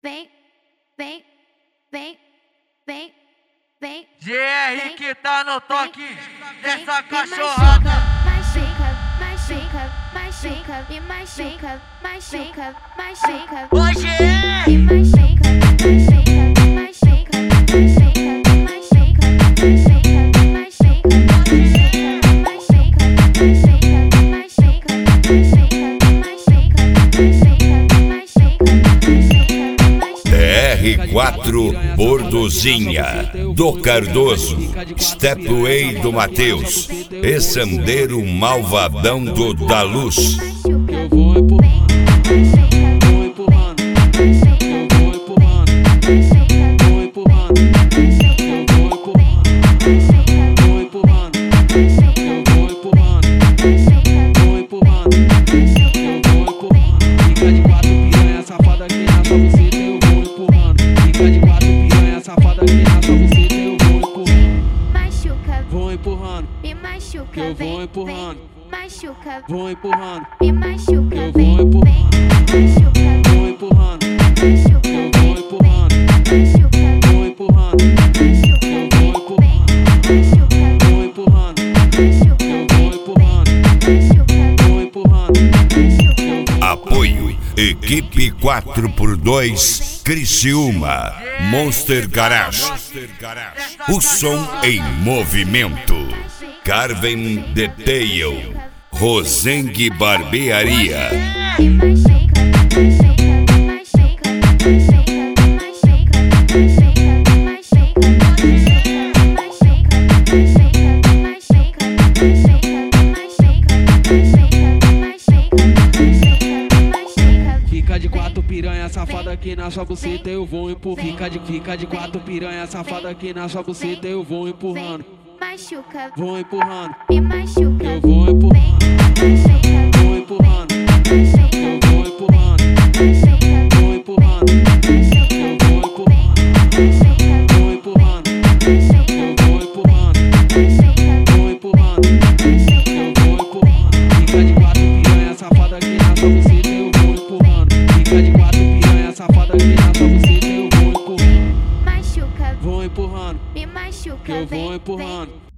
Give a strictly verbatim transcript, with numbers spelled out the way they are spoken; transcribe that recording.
vem, vem, vem, vem, vem. G R que tá no toque dessa Me cachorrada. machuca, machuca, machuca, me machuca, machuca, machuca. Ô G R! Me machuca, machuca, machuca, machuca, machuca, machuca, machuca, R quatro Bordozinha do Cardoso, Stepway do Matheus e Sandeiro Malvadão do Da Luz. Eu vou empurrando, vou empurrando, eu vou empurrando, vou empurrando, eu vou empurrando, vou empurrando, eu vou empurrando, vou empurrando, eu vou empurrando. Fica de quatro piranha safada aqui na sua buceta, eu vou empurrando. Fica de quatro piranha safada aqui na sua buceta, eu vou empurrando. machuca, Vou empurrando, me machuca, eu vou vem, empurrando, machuca, vou empurrando, me machuca, eu vem, vou empurrando, machuca, vou empurrando, machuca, eu vou empurrando, machuca, vou empurrando, eu vou empurrando, vou empurrando, eu vou empurrando, vou empurrando. Apoio Equipe quatro por dois Criciúma, Monster Garage. O som em movimento. Carven Detail, Rosengue Barbearia. Me machuca, machuca, machuca, machuca, machuca, machuca, machuca. Fica de quatro piranha safada aqui na sua buceta, eu vou empurrando. Fica de, fica de quatro piranha safada aqui na sua buceta, eu vou empurrando. Machuca, Vou empurrando, me machuca, eu vou empurrando, vou empurrando, eu vou empurrando, vou empurrando, eu vou empurrando, vou empurrando, eu vou empurrando, vou empurrando, eu vou empurrando. Fica de quatro piranha safada aqui na sua buceta, eu vou empurrando. Fica de quatro piranha safada aqui na sua buceta, eu vou empurrando. machuca, Vou empurrando, me machuca, eu vou vem, empurrando.